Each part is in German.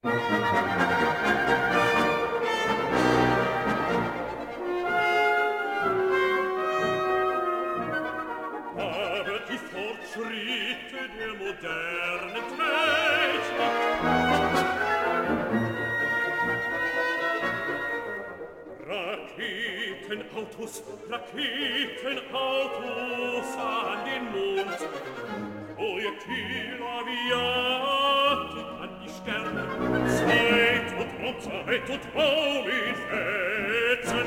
Aber die Fortschritte der modernen Technik Raketenautos an den Mond, Projektilaviatik an die Sterne, Zeit und Raum in Fetzen.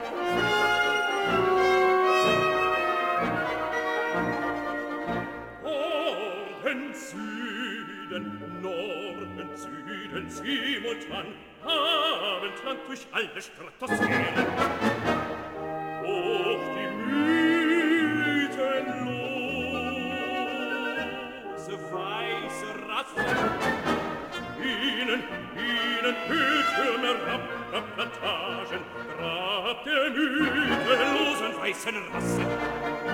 Norden, Süden, simultan, abendlang durch alle Stratosphären. Hoch die mythenlose weiße Rasse, ihnen Öltürme, Plantagen, Grab der mythenlosen weißen Rasse.